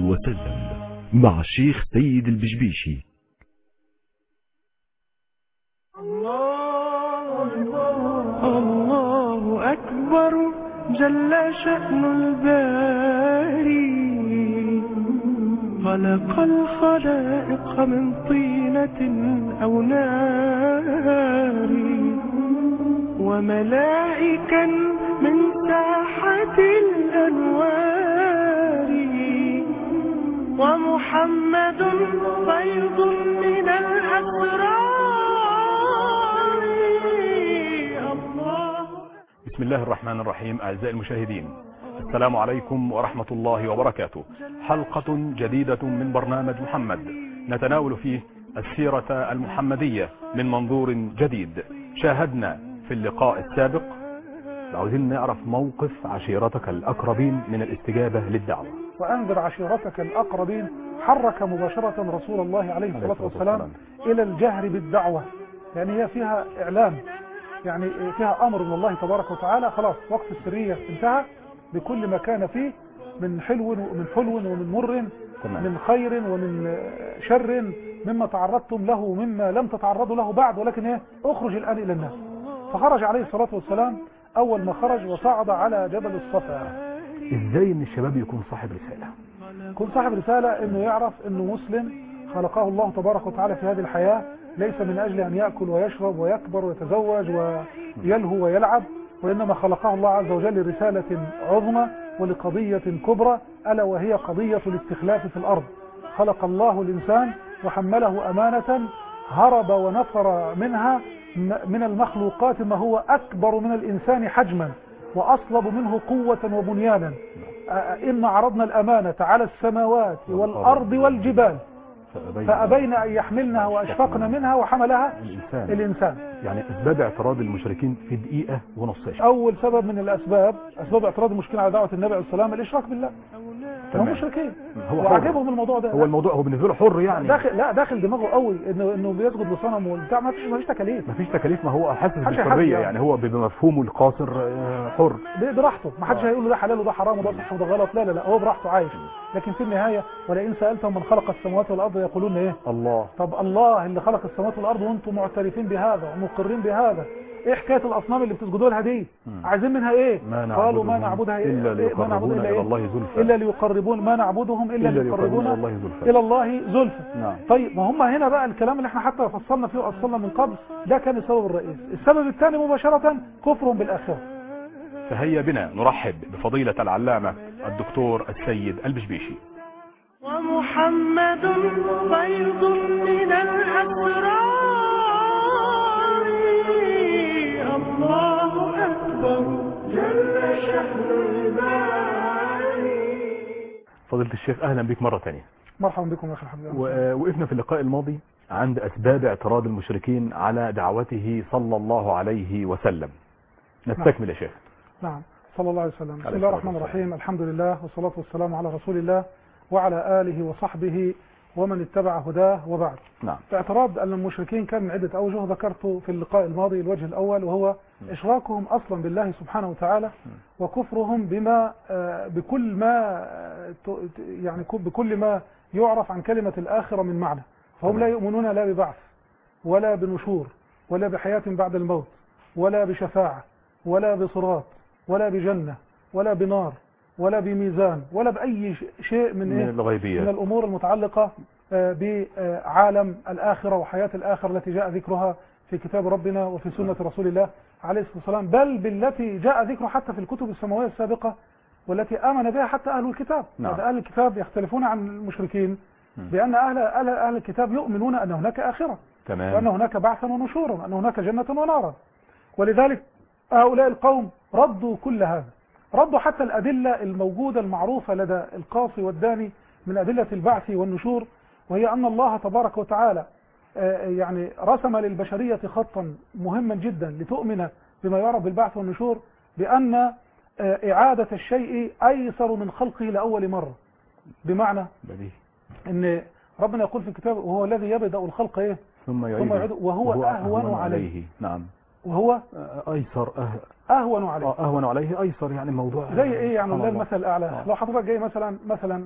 وسلم مع الشيخ سيد البشبيشي. الله أكبر جل شأن الباري، خلق الخلائق من طينة أو نار، وملائكا من ساحة الأنوار، ومحمد فيض من الأسرار. بسم الله الرحمن الرحيم. أعزائي المشاهدين، السلام عليكم ورحمة الله وبركاته. حلقة جديدة من برنامج محمد نتناول فيه السيرة المحمدية من منظور جديد. شاهدنا في اللقاء السابق، عاوزين نعرف موقف عشيرتك الأقربين من الاستجابة للدعوة. وأنذر عشيرتك الأقربين حرك مباشرة رسول الله عليه الصلاة والسلام إلى الجهر بالدعوة، يعني هي فيها إعلان، يعني فيها أمر من الله تبارك وتعالى. خلاص وقت السرية انتهى بكل ما كان فيه من حلو ومن مر، من خير ومن شر، مما تعرضتم له ومما لم تتعرضوا له بعد، ولكن اخرج الآن إلى الناس. فخرج عليه الصلاة والسلام. أول ما خرج وصعد على جبل الصفا. إزاي إن الشباب يكون صاحب رسالة؟ يكون صاحب رسالة إنه يعرف إنه مسلم خلقه الله تبارك وتعالى في هذه الحياة، ليس من أجل أن يأكل ويشرب ويكبر ويتزوج ويلهو ويلعب، وإنما خلقه الله عز وجل لرسالة عظمى ولقضية كبرى، ألا وهي قضية الاستخلاف في الأرض. خلق الله الإنسان وحمله أمانة، هرب ونفر منها من المخلوقات ما هو أكبر من الإنسان حجما وأصلب منه قوة وبنيانا. إن عرضنا الأمانة على السماوات والأرض والجبال فأبين أن يحملنها وأشفقن منها وحملها الإنسان. يعني أسباب اعتراض المشركين في دقيقة ونص. أول سبب من أسباب اعتراض المشركين على دعوة النبي عليه السلام الإشراك بالله. هم مشركين وعجبهم الموضوع ده. هو بالنسبة له حر، يعني داخل دماغه قوي إنه بيسجد لصنم وبتاع. ما فيش تكاليف. ما هو حاسس بالحرية، يعني هو بمفهومه القاصر حر براحته. ما حدش هيقول له ده حلال وده حرام وده صح وده غلط. لا هو براحته عايش. لكن في النهاية ولئن سألتهم من خلق السماوات والأرض يقولون إيه؟ الله. طب الله اللي خلق السماوات والأرض وانتم معترفين بهذا ومقرين بهذا، ايه حكاية الأصنام اللي بتسجدوا لها دي؟ عايزين منها ايه؟ قالوا ما نعبدها إلا ليقربونا إلى الله زلفى. إلا ليقربون، ما نعبدهم إلا ليقربونا إلى الله زلفى. نعم. طيب ما هم هنا بقى الكلام اللي احنا حتى فصلنا فيه وأصلنا من قبل ده كان السبب الرئيسي. السبب الثاني مباشرة كفرهم بالآخرة. فهيا بنا نرحب بفضيلة العلامة الدكتور السيد البشبيشي. ومحمد فيض من الأسرار. الله أكبر جل شأن الباري. فضيلة الشيخ، أهلا بك مرة ثانية. مرحبا بكم يا أخي الحمد لله. وقفنا في اللقاء الماضي عند أسباب اعتراض المشركين على دعوته صلى الله عليه وسلم. نستكمل يا شيخ. نعم. صلى الله عليه وسلم. بسم الله الرحمن الرحيم. الحمد لله والصلاة والسلام على رسول الله وعلى آله وصحبه ومن اتبع هداه وبعد. نعم. اعتراض المشركين كان من عدة أوجه ذكرته في اللقاء الماضي. الوجه الأول وهو إشراكهم أصلا بالله سبحانه وتعالى، وكفرهم بما بكل ما يعرف عن كلمة الآخرة من معنى. فهم لا يؤمنون لا ببعث ولا بنشور ولا بحياة بعد الموت ولا بشفاعة ولا بصراط ولا بجنة ولا بنار ولا بميزان ولا بأي شيء من الغيبيات، من الأمور المتعلقة بعالم الآخرة وحياة الآخرة التي جاء ذكرها في كتاب ربنا وفي سنة رسول الله عليه الصلاة والسلام، بل بالتي جاء ذكرها حتى في الكتب السماوية السابقة والتي آمن بها حتى أهل الكتاب. أهل الكتاب يختلفون عن المشركين بأن أهل الكتاب يؤمنون أن هناك آخرة، وأن هناك بعثا ونشورا، وأن هناك جنة ونارا. ولذلك هؤلاء القوم ردوا كل هذا، ردوا حتى الأدلة الموجودة المعروفة لدى القاصي والداني من أدلة البعث والنشور، وهي أن الله تبارك وتعالى يعني رسم للبشرية خطا مهما جدا لتؤمن بما يعرف بالبعث والنشور، بأن إعادة الشيء أيسر من خلقه لأول مرة. بمعنى أن ربنا يقول في الكتاب وهو الذي يبدأ الخلق ثم يعيده وهو أهون عليه. نعم. وهو ايسر اهون عليه. اهون عليه ايسر، يعني موضوع زي ايه يعني؟ سبحان والله الله. المثل الاعلى، لو حضرتك جاي مثلا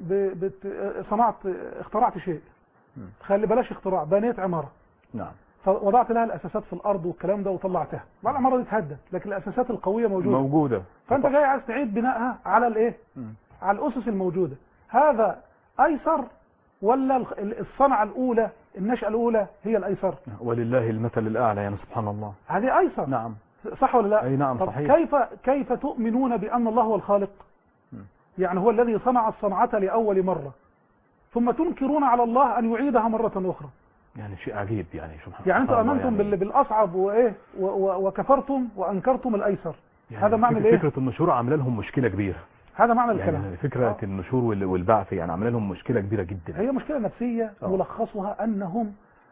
اخترعت شيء، خلي بلاش اختراع، بنيت عمارة، نعم، فوضعت لها الاساسات في الارض والكلام ده وطلعتها، بعد العمارة دي اتهدت لكن الاساسات القوية موجودة، فانت جاي عايز تعيد بنائها على الايه؟ على الاسس الموجودة. هذا ايسر ولا الصنعة الاولى، النشأة الاولى هي الايسر؟ ولله المثل الاعلى يعني سبحان الله. هذه ايسر، نعم، صح ولا لا؟ اي نعم طب صحيح. كيف تؤمنون بان الله هو الخالق؟ يعني هو الذي صنع الصنعة لأول مرة، ثم تنكرون على الله أن يعيدها مرة أخرى. يعني شيء عجيب يعني سبحان يعني أنتم الله. أمنتم يعني بالأصعب وإيه وكفرتم وأنكرتم الأيسر. يعني هذا معنى الإيه؟ فكرة النشور عامله لهم مشكلة كبيرة. هذا معنى الكلام. يعني فكرة النشور والبعث يعني عامله لهم مشكلة كبيرة جدا. هي مشكلة نفسية ملخصها أنهم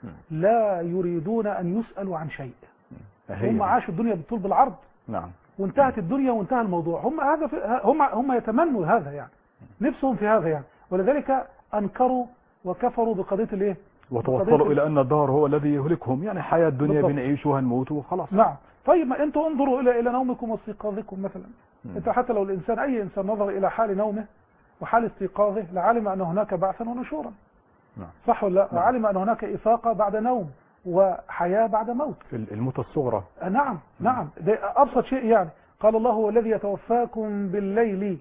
لا يريدون أن يسألوا عن شيء. هم عاشوا الدنيا بالطول بالعرض. نعم. وانتهت الدنيا وانتهى الموضوع. هم يتمنوا هذا يعني. نفسهم في هذا يعني، ولذلك أنكروا وكفروا بقضية الايه؟ وتوصلوا إلى أن الدهر هو الذي يهلكهم، يعني حياة الدنيا بنعيش وهنموت وخلاص. نعم. طيب ما انتوا انظروا إلى نومكم واستيقاظكم مثلا. انت حتى لو الإنسان أي إنسان نظر إلى حال نومه وحال استيقاظه لعلم أن هناك بعثا ونشورا. نعم. صح ولا لا؟ وعلم أن هناك إفاقة بعد نوم وحياة بعد موت. الموتة الصغرى. نعم نعم، ده أبسط شيء يعني. قال الله هو الذي يتوفاكم بالليل.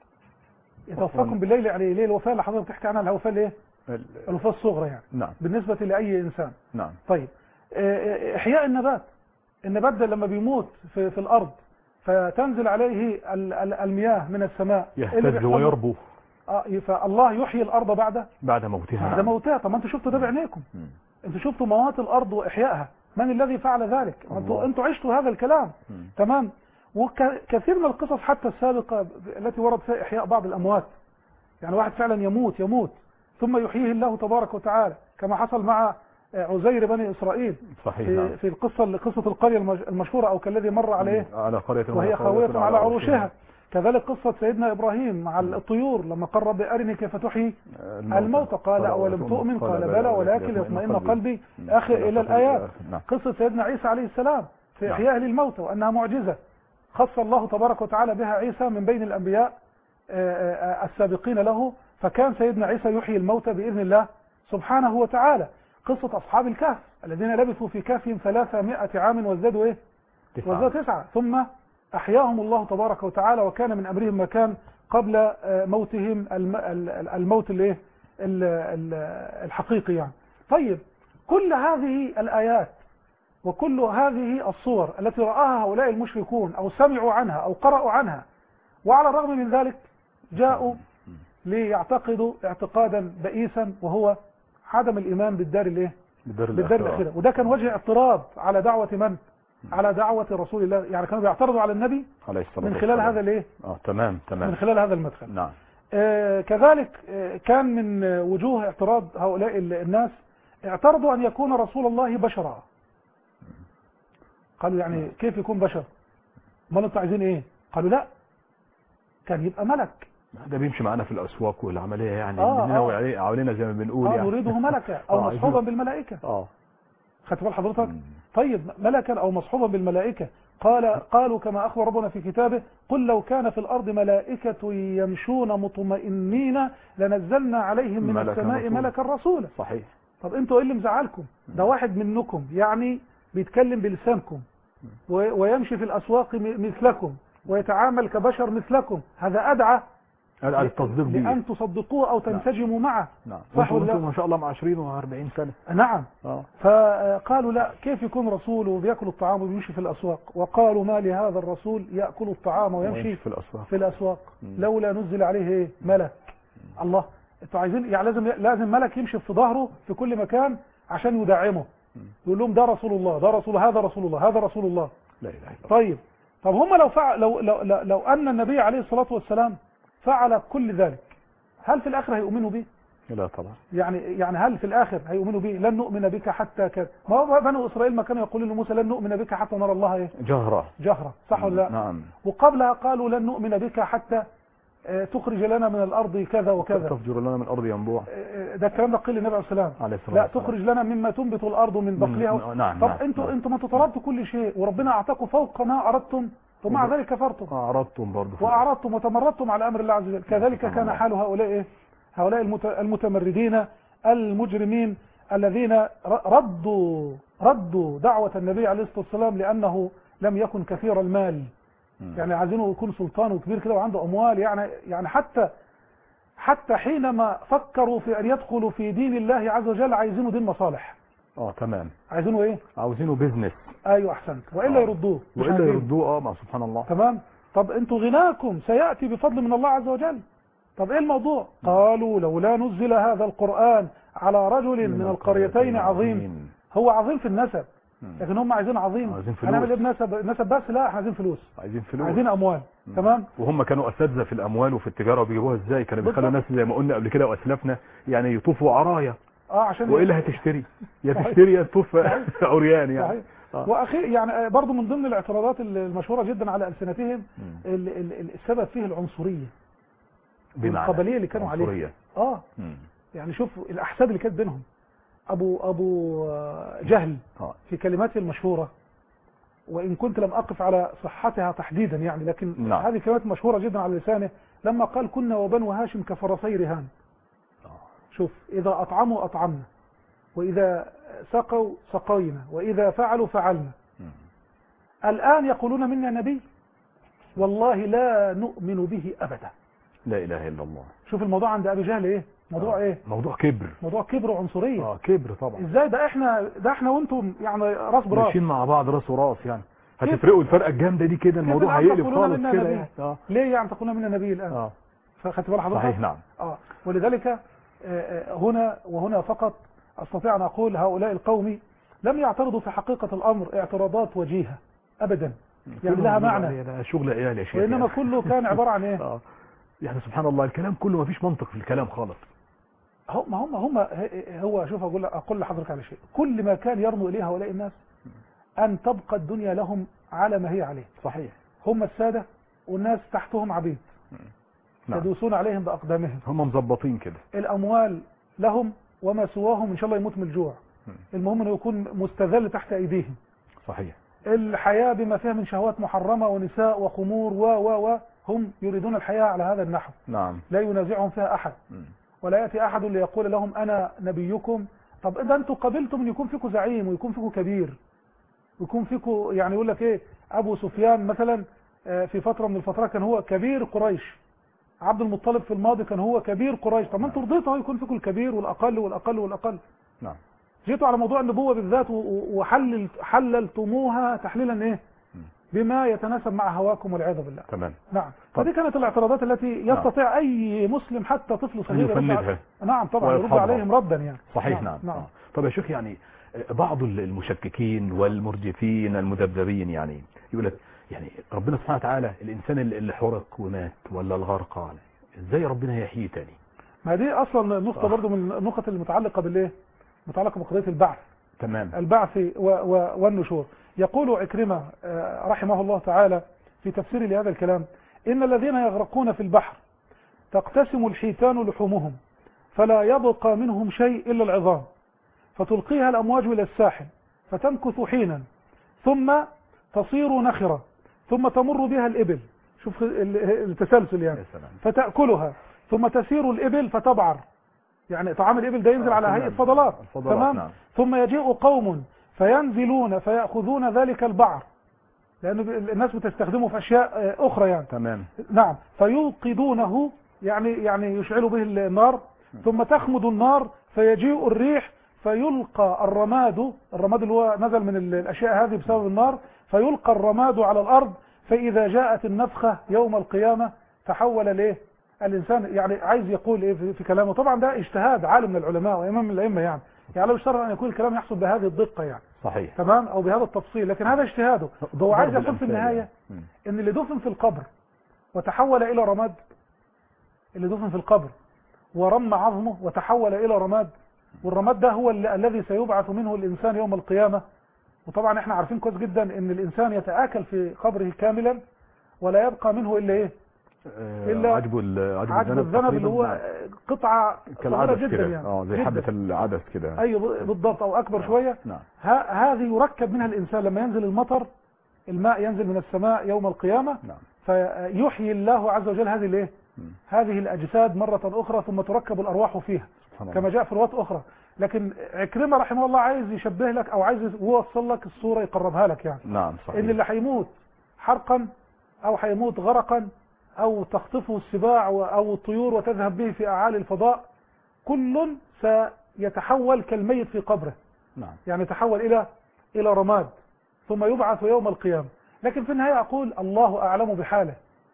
يتوفاكم بالليل، يعني ليه الوفاة اللي حضرتك بتحكي عنها؟ الوفاة الايه؟ الوفاة الصغرى يعني. نعم. بالنسبة لأي إنسان. نعم. طيب إحياء النبات ده لما بيموت في الأرض فتنزل عليه المياه من السماء يهتز ويربو. فالله يحيي الأرض بعد موتها. بعد موتها. طب ما انتوا شفتوا ده بعينيكم. انتوا شفتوا موات الأرض وإحيائها. من الذي فعل ذلك؟ انتوا عشتوا هذا الكلام. تمام. وكثير من القصص حتى السابقة التي ورد فيها إحياء بعض الأموات، يعني واحد فعلا يموت ثم يحييه الله تبارك وتعالى، كما حصل مع عزير بني إسرائيل. صحيح. في قصة القرية المشهورة، أو كالذي مر عليه على قرية وهي خاوية على عروشها. كذلك قصة سيدنا إبراهيم مع الطيور لما قال رب أرني كيف تحيي الموتى، قال أولم تؤمن؟ قال بلى ولكن يطمئن قلبي، آخر إلى الآيات. قصة سيدنا عيسى عليه السلام في إحياء للموتى وأنها معجزة خص الله تبارك وتعالى بها عيسى من بين الأنبياء السابقين له، فكان سيدنا عيسى يحيي الموتى بإذن الله سبحانه وتعالى. قصة أصحاب الكهف الذين لبثوا في كهفهم 300 عام وازدادوا إيه؟ وازدادوا 9، ثم أحياهم الله تبارك وتعالى، وكان من أمرهم ما كان قبل موتهم الموت الايه الحقيقي يعني. طيب كل هذه الآيات وكل هذه الصور التي رآها هؤلاء المشركون أو سمعوا عنها أو قرأوا عنها، وعلى الرغم من ذلك جاءوا ليعتقدوا اعتقادا بئيسا وهو عدم الإيمان بالدار الآخرة. وده كان وجه اعتراض على دعوة من؟ على دعوة رسول الله، يعني كانوا بيعترضوا على النبي من خلال هذا الايه؟ تمام من خلال هذا المدخل. نعم. كذلك كان من وجوه اعتراض هؤلاء الناس، اعترضوا أن يكون رسول الله بشرا. قالوا يعني كيف يكون بشر؟ ما انتوا عايزين ايه؟ قالوا لا، كان يبقى ملك. ده بيمشي معانا في الأسواق والعملية يعني مننا وعلينا زي ما بنقول يعني. نريده ملكا أو مصحوبا بالملائكة. خدت بال حضرتك؟ طيب ملكا أو مصحوبا بالملائكة. قالوا كما أخبر ربنا في كتابه قل لو كان في الأرض ملائكة يمشون مطمئنين لنزلنا عليهم من السماء ملكا رسولا. صحيح. طب انتوا ايه اللي مزعلكم؟ ده واحد منكم يعني بيتكلم بلسانكم ويمشي في الأسواق مثلكم ويتعامل كبشر مثلكم، هذا أدعى التصديق به لأن تصدقوه أو تنسجموا معه. نعم. وانتم ما شاء الله مع 20 و40 سنة. نعم. فقالوا لا، كيف يكون رسول وبيأكل الطعام وبيمشي في الأسواق؟ وقالوا ما لهذا الرسول يأكل الطعام ويمشي في الأسواق لولا نزل عليه ايه؟ ملك. الله، انتوا عايزين يعني لازم ملك يمشي في ظهره في كل مكان عشان يدعمه، يقول لهم ده رسول الله، ده رسول، هذا رسول الله، هذا رسول الله. لا إله إلا الله. طيب هم لو أن النبي عليه الصلاة والسلام فعل كل ذلك، هل في الآخر هيؤمنوا به؟ لا طبعا. يعني هل في الآخر هيؤمنوا به؟ لن نؤمن بك حتى كذا. ما هو بنو إسرائيل ما كانوا يقولون لموسى لن نؤمن بك حتى نرى الله ايه؟ جهرة. صح ولا لا؟ نعم. وقبلها قالوا لن نؤمن بك حتى تخرج لنا من الأرض كذا وكذا، تفجر لنا من الأرض ينبوع. ده الكلام ده قيل للنبي عليه الصلاة والسلام. لا، تخرج لنا مما تنبت الأرض من بقلها. نعم. طب انتوا ما طلبتوا كل شيء وربنا أعطاكم فوق ما أردتم ومع ذلك كفرتم. أعرضتم برضه وأعرضتم وتمردتم على أمر الله عز وجل. كذلك كان حال هؤلاء المتمردين المجرمين الذين ردوا دعوة النبي عليه الصلاة والسلام لأنه لم يكن كثير المال. يعني عايزينه يكون سلطان وكبير كده وعنده أموال، يعني حتى حينما فكروا في أن يدخلوا في دين الله عز وجل عايزينه دين مصالح. تمام. عايزينه ايه؟ عاوزينه بيزنس. ايوه احسنت. والا يردوه. ما سبحان الله. تمام. طب انتوا غناكم سيأتي بفضل من الله عز وجل. طب ايه الموضوع؟ قالوا لولا نزل هذا القرآن على رجل من القريتين عظيم. هو عظيم في النسب، لكن هم عايزين عظيم. هنعمل ايه بنسب بس؟ لا، احنا عايزين فلوس. عايزين اموال. تمام. وهم كانوا اساتذه في الاموال وفي التجاره، وبيجيبوها ازاي؟ كانوا بيخلوا الناس زي ما قلنا قبل كده واسلفنا يعني يطوفوا عرايا. عشان وايه اللي هتشتري؟ يا تشتري يا تطوف عريان يعني. واخير يعني برضو من ضمن الاعتراضات المشهوره جدا على السنتهم السبب فيه العنصريه والقبليه اللي كانوا عليها. يعني شوف الاحساب اللي كانت بينهم. ابو جهل في كلماته المشهوره، وان كنت لم اقف على صحتها تحديدا يعني، لكن هذه كلمات مشهوره جدا على لسانه لما قال كنا وبنو هاشم كفرسي رهان. شوف، اذا اطعموا اطعمنا، واذا سقوا سقينا، واذا فعلوا فعلنا. الان يقولون منا نبي، والله لا نؤمن به ابدا. لا اله الا الله. شوف الموضوع عند ابي جهل ايه؟ موضوع ايه؟ موضوع كبر. موضوع كبر وعنصريه. كبر طبعا. ازاي ده احنا وانتم يعني راس براس ماشيين مع بعض راس وراس يعني. هتفرقوا الفرقه الجامده دي كده، الموضوع هيقلب خالص كده يعني. ليه يعني تقولون منا نبي الان؟ فخدت بال حضرتك؟ صحيح. نعم. ولذلك هنا فقط استطيع ان اقول هؤلاء القوم لم يعترضوا في حقيقه الامر اعتراضات وجيهه ابدا، يعني لها معنى. ده شغل عيال يا شيخ. وانما كله كان عباره عن ايه؟ يعني سبحان الله الكلام كله ما فيش منطق في الكلام خالص. هو شوف اقول لحضرتك على شيء. كل ما كان يرمو اليه هؤلاء الناس ان تبقى الدنيا لهم على ما هي عليه. صحيح. هم الساده والناس تحتهم عبيد. يدوسون عليهم باقدامهم. هم مظبطين كده. الاموال لهم وما سواهم ان شاء الله يموت من الجوع. المهم انه يكون مستذل تحت ايديهم. صحيح. الحياه بما فيها من شهوات محرمه ونساء وخمور هم يريدون الحياه على هذا النحو. نعم. لا ينازعهم فيها احد. ولا ياتي احد ليقول لهم انا نبيكم. طب اذا انتم قبلتم ان يكون فيكم زعيم ويكون فيكم كبير ويكون فيكم، يعني يقول لك ايه، ابو سفيان مثلا في فتره من الفترات كان هو كبير قريش. عبد المطلب في الماضي كان هو كبير قريش. طب ما انتم رضيتوا يكون فيكم الكبير والاقل والاقل والاقل. نعم. جيتوا على موضوع النبوه بالذات وحللتموها تحليلا ايه؟ بما يتناسب مع هواكم والعياذ بالله. تمام. نعم. فدي كانت الاعتراضات التي يستطيع اي مسلم حتى طفل صغير يفندها. نعم طبعا يرد عليهم ردا يعني. صحيح. نعم. طب يا شيخ يعني بعض المشككين والمرجفين المذبذبين يعني يقول لك يعني ربنا سبحانه وتعالى الانسان اللي حرق ومات ولا الغرق ازاي ربنا يحييه تاني؟ ما دي اصلا نقطه برضو من النقط المتعلقه بالايه؟ متعلقه بقضيه البعث. تمام. البعث والنشور. يقول عكرمة رحمه الله تعالى في تفسير لهذا الكلام: إن الذين يغرقون في البحر تقتسم الحيتان لحومهم فلا يبقى منهم شيء إلا العظام، فتلقيها الأمواج إلى الساحل فتمكث حينا ثم تصير نخرة ثم تمر بها الإبل. شوف التسلسل يعني. فتأكلها ثم تسير الإبل فتبعر، يعني طعام الإبل ده ينزل على هيئة فضلات. تمام. نعم. ثم يجيء قوم فينزلون فيأخذون ذلك البعر، لأن الناس بتستخدمه في أشياء أخرى يعني. تمام. نعم. فيوقدونه، يعني يشعلوا به النار، ثم تخمد النار فيجيء الريح فيلقى الرماد اللي هو نزل من الأشياء هذه بسبب النار، فيلقى الرماد على الأرض، فإذا جاءت النفخة يوم القيامة تحول ليه الإنسان. يعني عايز يقول إيه في كلامه؟ طبعا ده اجتهاد عالم من العلماء وإمام من الأئمة يعني لو اشترط أن يكون الكلام يحصل بهذه الدقة يعني. صحيح. تمام. أو بهذا التفصيل، لكن هذا اجتهاده. هو عايز يقول في النهاية إن اللي دفن في القبر وتحول إلى رماد، اللي دفن في القبر ورم عظمه وتحول إلى رماد، والرماد ده هو الذي سيبعث منه الإنسان يوم القيامة. وطبعا احنا عارفين كويس جدا ان الإنسان يتآكل في قبره كاملا ولا يبقى منه إلا إيه؟ إلا عجب عجب الذنب اللي هو قطعة صغيرة جدا كده. يعني زي حبة العدس كده. ايوه بالضبط، او اكبر شوية. نعم. هذه يركب منها الانسان لما ينزل المطر، الماء ينزل من السماء يوم القيامة. نعم. فيحيي الله عز وجل هذه الايه، هذه الاجساد مرة اخرى، ثم تركب الارواح فيها كما جاء في روايات اخرى. لكن عكرمة رحمه الله عايز يشبه لك او عايز يوصل لك الصورة، يقربها لك يعني. نعم صحيح. ان اللي هيموت حرقا او هيموت غرقا او تخطفه السباع او الطيور وتذهب به في اعالي الفضاء، كل سيتحول كالميت في قبره. نعم. يعني يتحول الى رماد، ثم يبعث يوم القيامة. لكن في النهاية اقول الله اعلم بحاله.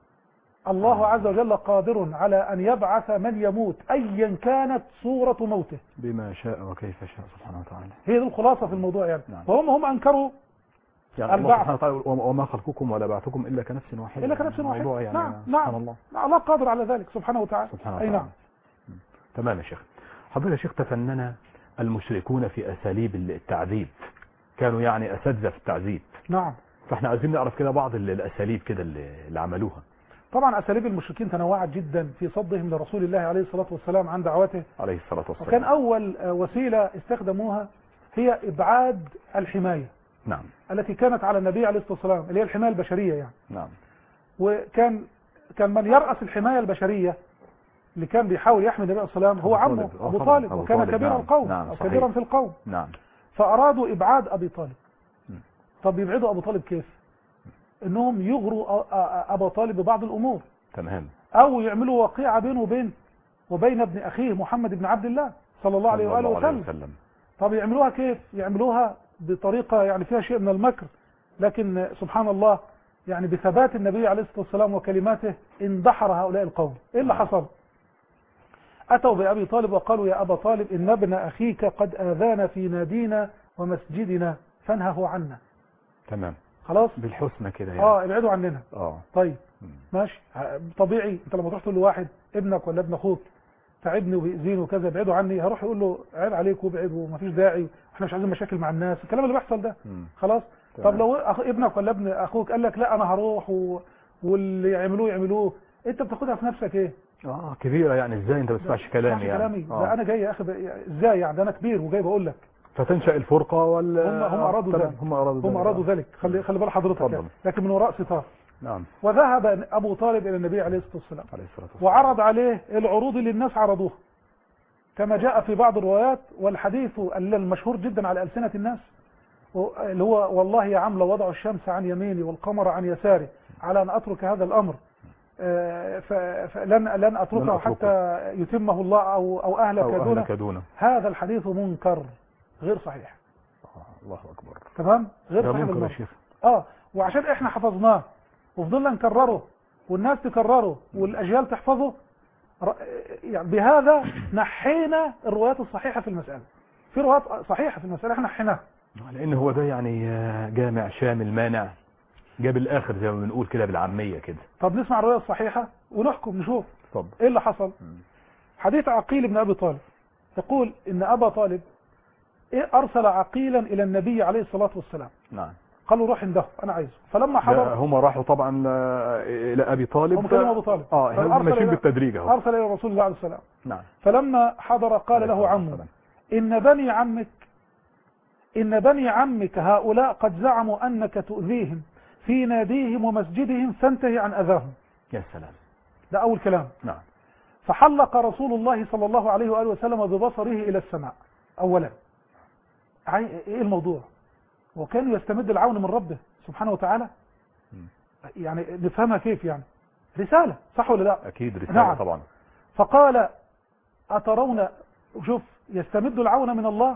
الله عز وجل قادر على ان يبعث من يموت ايا كانت صورة موته بما شاء وكيف شاء سبحانه وتعالى. هي دي الخلاصة في الموضوع يعني. نعم. وهم انكروا يعني الله البعث. سبحانه وتعالى وما خلقكم ولا بعثكم الا كنفس واحدة. إلا كنفس واحدة. الموضوع يعني نعم. سبحان الله. الله قادر على ذلك سبحانه وتعالى. سبحانه أي وتعالى. نعم. تمام يا شيخ. حضرتك يا شيخ تفنن المشركون في أساليب التعذيب، كانوا يعني أساتذة في التعذيب. نعم. فاحنا عايزين نعرف كده بعض الأساليب كده اللي عملوها. طبعا أساليب المشركين تنوعت جدا في صدهم لرسول الله عليه الصلاة والسلام عن دعوته عليه الصلاة والسلام. وكان أول وسيلة استخدموها هي إبعاد الحماية. نعم. التي كانت على النبي عليه الصلاة والسلام، اللي هي الحماية البشرية يعني. نعم. وكان من يرأس الحماية البشرية اللي كان بيحاول يحمي النبي عليه الصلاة والسلام هو عمه أبو طالب، وكان كبير القوم. نعم. أو كبيرا في القوم. نعم. فأرادوا إبعاد أبي طالب. طب يبعدوا أبو طالب كيف؟ إنهم يغروا أبو طالب ببعض الأمور. تمام. أو يعملوا وقيعة بينه وبين ابن أخيه محمد بن عبد الله صلى الله عليه وآله وسلم. طب يعملوها كيف؟ يعملوها بطريقة يعني فيها شيء من المكر، لكن سبحان الله يعني بثبات النبي عليه الصلاة والسلام وكلماته اندحر هؤلاء القوم. إيه اللي حصل؟ أتوا بأبي طالب وقالوا يا أبا طالب إن ابن أخيك قد آذانا في نادينا ومسجدنا فانهه عنا. تمام. خلاص بالحسنى كده يعني. ابعدوا عننا. طيب ماشي طبيعي. انت لما تروح تقول لواحد ابنك ولا ابن اخوك تعبني وبيأذيني وكذا ابعدوا عني، هروح يقول له عيب عليك وابعد ومفيش داعي واحنا مش عايزين مشاكل مع الناس، الكلام اللي بيحصل ده. خلاص. طب لو ابنك ولا ابن اخوك قال لك لا انا هروح واللي يعملوه انت بتاخدها في نفسك ايه؟ كبيرة يعني. ازاي انت ما بتسمعش كلامي يعني؟ ده انا جاي اخد ازاي يعني؟ ده انا كبير وجاي بقول لك. فتنشأ الفرقة ولا هم أرادوا ذلك. هم أرادوا ذلك. خلي بال حضرتك يعني. لكن من وراء ستار. نعم. وذهب أبو طالب إلى النبي عليه الصلاة والسلام وعرض عليه العروض اللي الناس عرضوها كما جاء في بعض الروايات، والحديث المشهور جدا على ألسنة الناس اللي هو والله يا عم لو وضعوا الشمس عن يميني والقمر عن يساري على أن أترك هذا الأمر لن أتركه حتى يتمه الله أو أهلك دونه. هذا الحديث منكر غير صحيح. الله أكبر. تمام. غير صحيح بالمرة. شيخ. وعشان احنا حفظناه وفضلنا نكرره والناس تكرره والأجيال تحفظه، يعني بهذا نحينا الروايات الصحيحة في المسألة. في روايات صحيحة في المسألة احنا نحيناها، لأن هو ده يعني جامع شامل مانع، جاب الآخر زي ما بنقول كده بالعامية كده. طب نسمع الرواية الصحيحة ونحكم نشوف. طب ايه اللي حصل؟ حديث عقيل بن أبي طالب يقول إن أبا طالب أرسل عقيلا إلى النبي عليه الصلاة والسلام. نعم. قالوا روح عنده أنا عايزه. فلما حضر هم راحوا طبعا إلى أبي طالب. هم كلموا أبو طالب. هم ماشيين بالتدريج اهو. أرسل إلى رسول الله عليه السلام. نعم. فلما حضر قال له عمه إن بني عمك هؤلاء قد زعموا أنك تؤذيهم في ناديهم ومسجدهم فانتهي عن أذاهم. يا سلام. ده أول كلام. نعم. فحلق رسول الله صلى الله عليه وآله وسلم ببصره إلى السماء. أولا إيه الموضوع؟ وكان يستمد العون من ربه سبحانه وتعالى. يعني نفهمها كيف يعني؟ رسالة صح ولا لا؟ أكيد رسالة. نعم. طبعا. فقال أترون، شوف يستمد العون من الله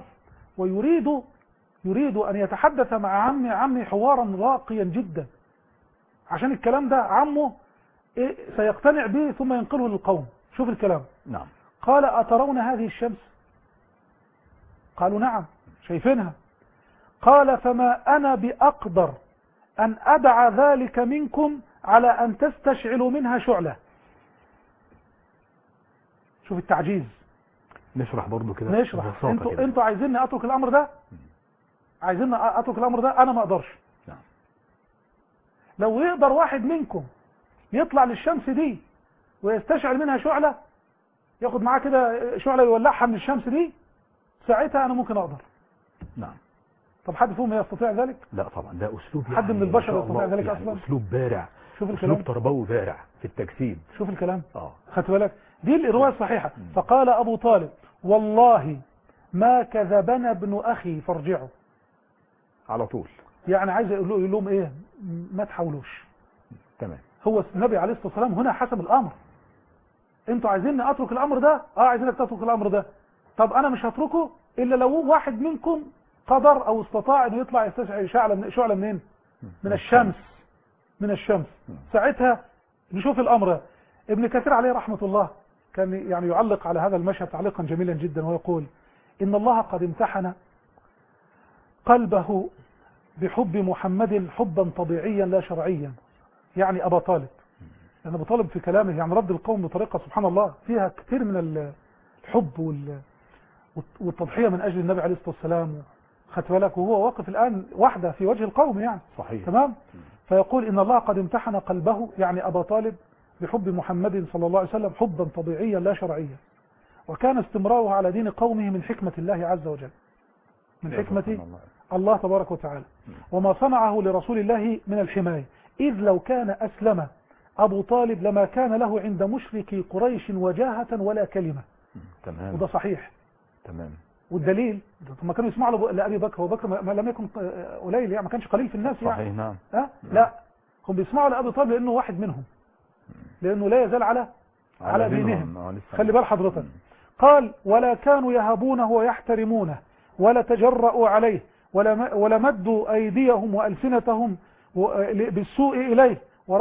ويريد أن يتحدث مع عمي حوارا راقيا جدا، عشان الكلام ده عمه سيقتنع به ثم ينقله للقوم. شوف الكلام. نعم. قال أترون هذه الشمس؟ قالوا نعم شايفينها. قال فما أنا بأقدر أن أدع ذلك منكم على أن تستشعلوا منها شعلة. شوف التعجيز. نشرح برضو كده. نشرح. انتوا عايزيني أترك الأمر ده؟ أنا ما أقدرش. نعم. لو يقدر واحد منكم يطلع للشمس دي ويستشعر منها شعلة، ياخد معاه كده شعلة يولعها من الشمس دي، ساعتها أنا ممكن أقدر. نعم. طب حد فيهم يستطيع ذلك؟ لا طبعا، ده أسلوب حد من البشر يستطيع ذلك يعني أصلا؟ أسلوب بارع، شوف الكلام، أسلوب تربوي بارع في التجسيد. شوف الكلام. خدت بالك؟ دي الرواية الصحيحة. فقال أبو طالب: والله ما كذبنا ابن أخي فارجعوا. على طول. يعني عايز يقول لهم إيه؟ ما تحاولوش. تمام. هو النبي عليه الصلاة والسلام هنا حسب الأمر. انتوا عايزيني اترك الامر ده؟ عايزينك تترك الامر ده. طب انا مش هتركه الا لو واحد منكم قدر او استطاع انه يطلع يستشعر شعلة منين؟ من الشمس. من الشمس. ساعتها نشوف الامر. ابن كثير عليه رحمة الله كان يعني يعلق على هذا المشهد تعليقا جميلا جدا ويقول: ان الله قد امتحن قلبه بحب محمد حبا طبيعيا لا شرعيا. يعني ابا طالب، لأن أبو طالب في كلامه يعني رد القوم بطريقة سبحان الله فيها كثير من الحب والتضحية من أجل النبي عليه الصلاة والسلام. خدت بالك؟ وهو واقف الآن وحده في وجه القوم يعني. صحيح. تمام. فيقول: إن الله قد امتحن قلبه، يعني أبا طالب، بحب محمد صلى الله عليه وسلم حبا طبيعيا لا شرعيا، وكان استمراره على دين قومه من حكمة الله عز وجل، من حكمة الله تبارك وتعالى، وما صنعه لرسول الله من الحماية. إذ لو كان أسلم أبو طالب لما كان له عند مشركي قريش وجاهة ولا كلمة. تمام. وده صحيح. تمام. والدليل ما كانوا يسمعوا لأبي بكر، وبكر ما لم يكن قليل يعني، ما كانش قليل في الناس يعني. صحيح. نعم. لا، هم بيسمعوا لأبي طالب لأنه واحد منهم، لأنه لا يزال على دينهم. خلي بال حضرتك. قال: ولا كانوا يهابونه ويحترمونه ولا تجرؤوا عليه ولا مدوا أيديهم وألسنتهم بالسوء إليه،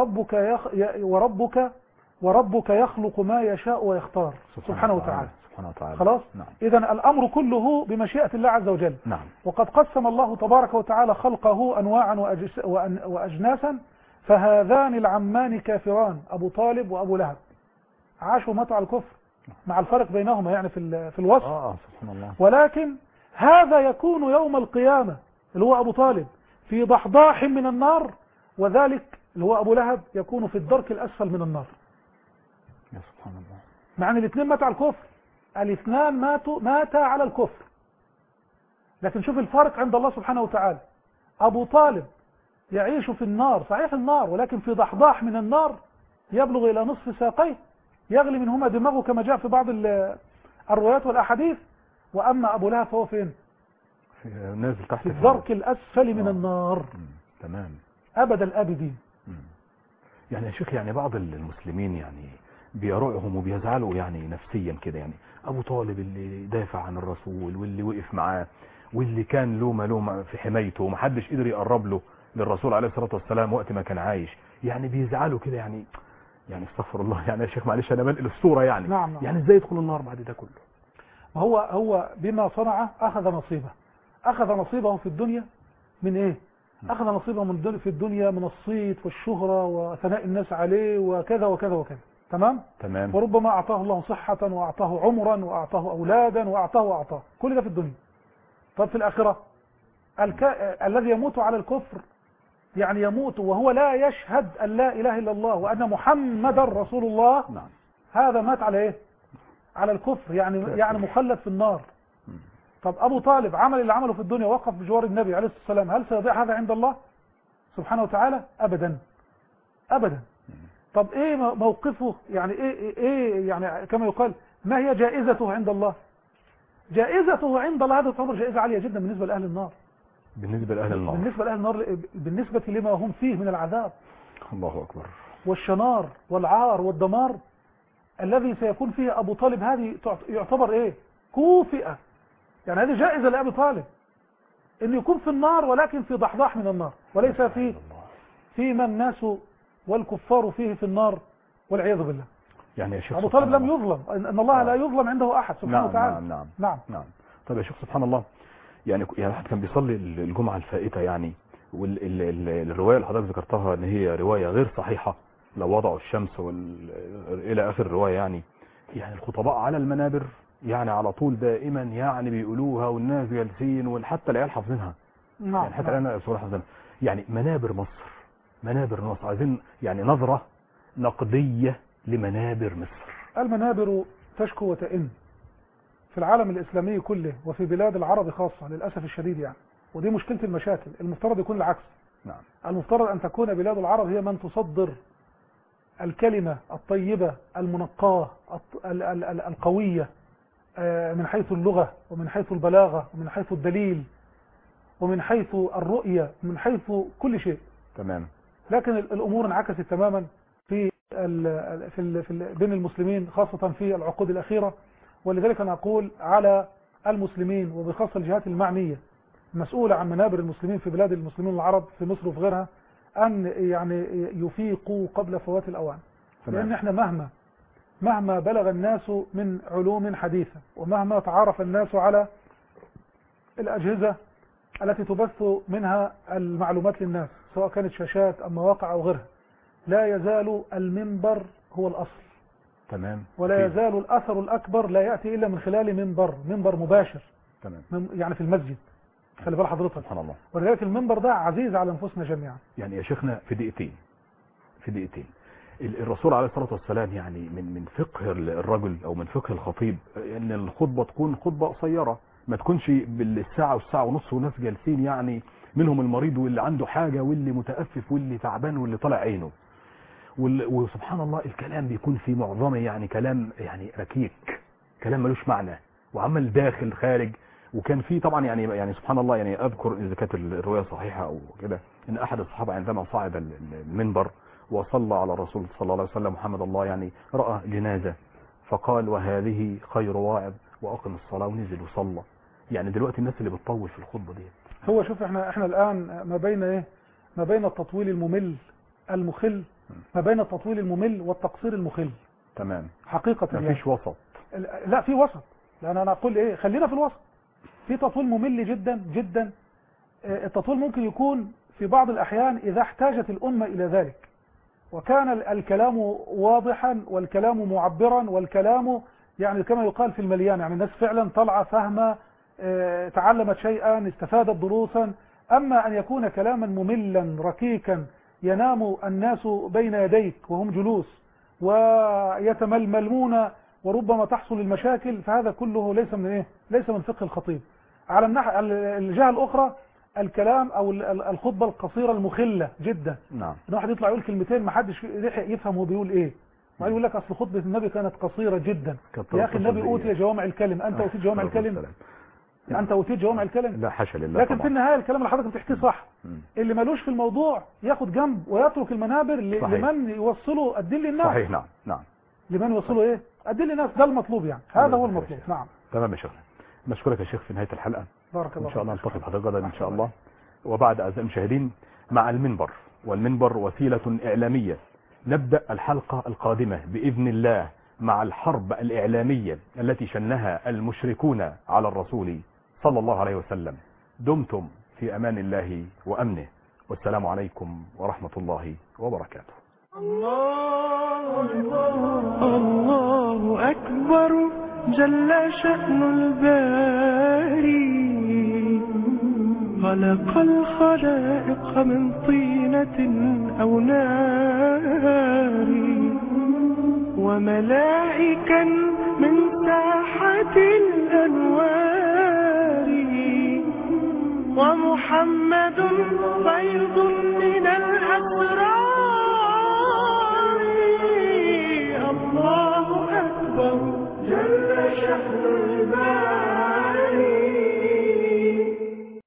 وربك يخلق ما يشاء ويختار سبحانه وتعالى. خلاص. نعم. إذن الأمر كله بمشيئة الله عز وجل. نعم. وقد قسم الله تبارك وتعالى خلقه أنواعا وأجناسا، فهذان العمان كافران، أبو طالب وأبو لهب، عاشوا متع الكفر مع الفرق بينهما يعني في الوصف. سبحان الله. ولكن هذا يكون يوم القيامة اللي هو أبو طالب في ضحضاح من النار، وذلك اللي هو أبو لهب يكون في الدرك الأسفل من النار. يا سبحان الله. مع أن الاثنين ماتوا على الكفر، الاثنان ماتا على الكفر، لكن شوف الفرق عند الله سبحانه وتعالى. أبو طالب يعيش في النار، صحيح النار، ولكن في ضحضاح من النار يبلغ إلى نصف ساقيه، يغلي منهما دماغه كما جاء في بعض الروايات والأحاديث. وأما أبو لهب فهو فين؟ نازل تحت في الدرك الأسفل من النار. تمام. أبد الآبدين. يعني يا شيخ، يعني بعض المسلمين يعني بيرعهم وبيزعلوا يعني نفسيا كده، يعني أبو طالب اللي دافع عن الرسول واللي وقف معاه واللي كان له ملومة في حمايته ومحدش قدر يقرب له للرسول عليه الصلاة والسلام وقت ما كان عايش، يعني بيزعلوا كده يعني استغفر الله يعني يا شيخ معلش أنا بنقل الصورة يعني. نعم. يعني ازاي يدخل النار بعد ده كله؟ هو بما صنع أخذ نصيبه في الدنيا من إيه؟ أخذ نصيبه في الدنيا من الصيت والشهرة وثناء الناس عليه وكذا وكذا وكذا. تمام. وربما أعطاه الله صحة وأعطاه عمرا وأعطاه أولادا وأعطاه كل ده في الدنيا. طب في الآخرة الذي يموت على الكفر، يعني يموت وهو لا يشهد أن لا إله إلا الله وأن محمد رسول الله. نعم. هذا مات على إيه؟ على الكفر، يعني مخلد في النار. طب أبو طالب عمل اللي عمله في الدنيا، وقف بجوار النبي عليه الصلاة والسلام، هل سيضيع هذا عند الله سبحانه وتعالى؟ أبدا أبدا. طب إيه موقفه؟ يعني إيه يعني كما يقال ما هي جائزته عند الله؟ جائزته عند الله هذا تعتبر جائزة عالية جدا بالنسبة لأهل النار. بالنسبة لأهل النار بالنسبة لما هم فيه من العذاب. الله أكبر. والشنار والعار والدمار الذي سيكون فيه أبو طالب، هذه يعتبر إيه؟ كوفئة. يعني هذه جائزة لأبي طالب إن يكون في النار، ولكن في ضحضاح من النار، وليس فيما الناس والكفار فيه في النار والعياذ بالله. يعني يا شيخ أبو طالب لم يظلم، إن الله لا يظلم عنده أحد سبحانه وتعالى. نعم. طيب يا شيخ سبحان الله، يعني واحد كان بيصلي الجمعة الفائتة يعني، والرواية اللي حضرتك ذكرتها ان هي رواية غير صحيحة، لو وضعوا الشمس الى اخر الرواية يعني الخطباء على المنابر يعني على طول دائما يعني بيقولوها، والناس جالسين وحتى العيال حافظينها. يعني حتى انا صراحة حافظينها. يعني منابر مصر عايزين يعني نظرة نقدية لمنابر مصر؟ المنابر تشكو وتئن في العالم الإسلامي كله وفي بلاد العرب خاصة للأسف الشديد يعني، ودي مشكلة المشاكل. المفترض يكون العكس. نعم. المفترض أن تكون بلاد العرب هي من تصدر الكلمة الطيبة المنقاة القوية من حيث اللغة ومن حيث البلاغة ومن حيث الدليل ومن حيث الرؤية ومن حيث كل شيء. تمام. لكن الأمور انعكست تماما في بين المسلمين خاصة في العقود الأخيرة. ولذلك أنا أقول على المسلمين وبخاصة الجهات المعنية مسؤولة عن منابر المسلمين في بلاد المسلمين العرب في مصر وفي غيرها أن يعني يفيقوا قبل فوات الأوان. لأن احنا مهما بلغ الناس من علوم حديثة ومهما تعرف الناس على الأجهزة التي تبث منها المعلومات للناس سواء كانت شاشات أو مواقع أو غيرها، لا يزال المنبر هو الأصل. تمام. ولا يزال الأثر الأكبر لا يأتي إلا من خلال منبر مباشر. تمام. يعني في المسجد. خلي بال حضرتك. سبحان الله. ولذلك المنبر ده عزيز على أنفسنا جميعا. يعني يا شيخنا في دقيقتين الرسول عليه الصلاة والسلام يعني من فقه الرجل أو من فقه الخطيب أن الخطبة تكون خطبة قصيرة، ما تكونش بالساعة والساعة ونص وناس جالسين يعني منهم المريض واللي عنده حاجة واللي متأفف واللي تعبان واللي طلع عينه. وسبحان الله الكلام بيكون في معظمه يعني كلام يعني ركيك، كلام ملوش معنى وعمل داخل خارج. وكان في طبعا يعني سبحان الله يعني اذكر اذا كانت الروايه صحيحه او كده ان احد الصحابه عندما صعد المنبر وصلى على الرسول صلى الله عليه وسلم محمد الله يعني راى جنازه فقال وهذه خير واعظ واقم الصلاه ونزل وصلى. يعني دلوقتي الناس اللي بتطول في الخطبه دي هو شوف احنا الان ما بين التطويل الممل المخل، ما بين التطويل الممل والتقصير المخل. تمام. حقيقه ما فيش وسط. لا في وسط. لان انا اقول خلينا في الوسط. في تطويل ممل جدا جدا. التطويل ممكن يكون في بعض الأحيان إذا احتاجت الأمة إلى ذلك وكان الكلام واضحا والكلام معبرا والكلام يعني كما يقال في المليان، يعني الناس فعلا طلع فهمة تعلمت شيئا استفادت دروسا. أما أن يكون كلاما مملا ركيكا ينام الناس بين يديك وهم جلوس ويتململون وربما تحصل المشاكل، فهذا كله ليس من فقه الخطيب. على الجهة الأخرى الكلام أو الخطبة القصيرة المخلة جدا. نعم. إن واحد يطلع يقول كلمتين ما حدش لحق يفهم هو بيقول إيه. ما يقول لك أصل خطبة النبي كانت قصيرة جدا. يا أخي النبي أوتي جوامع الكلم، أنت أوتيت جوامع الكلم. أنت أوتيت جوامع الكلم. لا حاشا لله. لكن في النهاية الكلام اللي حضرتك بتحكيه صح. اللي مالوش في الموضوع ياخد جنب ويترك المنابر لمن يوصله الدين للناس. صحيح. نعم. لمن يوصله الدين للناس. ده المطلوب يعني. هذا هو المطلوب. نعم. تمام يا شيخنا. نشكرك يا شيخ في نهاية الحلقة. بارك الله. إن شاء الله نلتقي بحضرتك غدا إن شاء الله. وبعد أعزائي المشاهدين مع المنبر، والمنبر وسيلة إعلامية. نبدأ الحلقة القادمة بإذن الله مع الحرب الإعلامية التي شنها المشركون على الرسول صلى الله عليه وسلم. دمتم في أمان الله وأمنه، والسلام عليكم ورحمة الله وبركاته. الله أكبر جل شأن الباري، خلق الخلائق من طينة أو نار، وملائكا من ساحة الأنوار، ومحمد فيض من الأسرار.